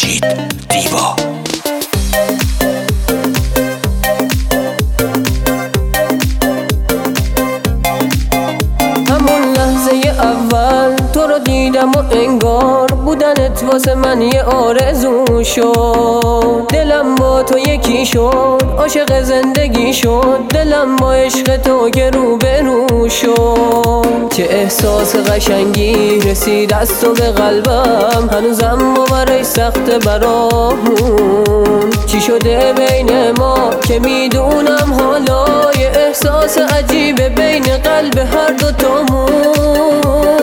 خورشید دیوا. همون لحظه اول تو رو دیدم و انگار بودنت واسه من یه آرزو شد. دلم با تو یکی شد، عاشق زندگی شد. دلم با عشق تو که روبرو شد. چه احساس قشنگی رسید از تو به قلبم، هنوزم باورش سخته برامون. چی شده بین ما که میدونم حالا، یه احساس عجیبه بین قلب هر دو تامون.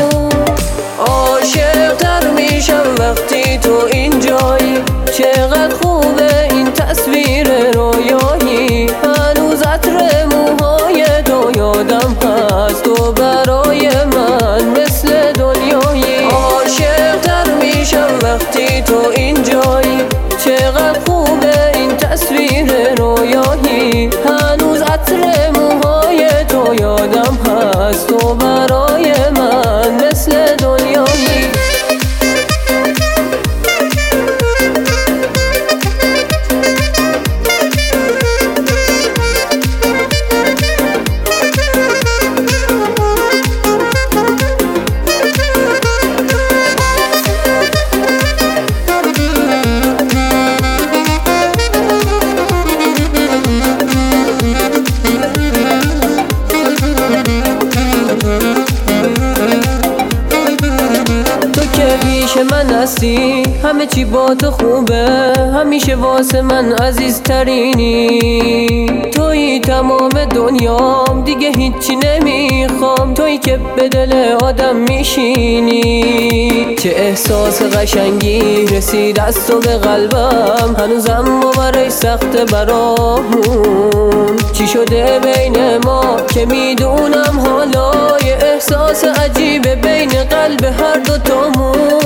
عاشق تر میشم وقتی تو اینجایی، چقدر خوبه این تصویر رویایی. هنوز عطر موهای تو یادم هست، تو برای من مثل دنیایی. عاشق تر میشم وقتی تو اینجایی، چقدر خوبه این تصویر رویایی. هنوز عطر موهای تو یادم هست، تو برای من مثل دنیایی. من هستی، همه چی با تو خوبه، همیشه واسه من عزیزترینی. تویی تمام دنیام، دیگه هیچی نمیخوام. تویی که به دل آدم میشینی. چه احساس قشنگی رسید از تو به قلبم، هنوزم باورش سخته برامون. چی شده بین ما که میدونم حالا، یه احساس عجیبه بین قلب هر دو تامون.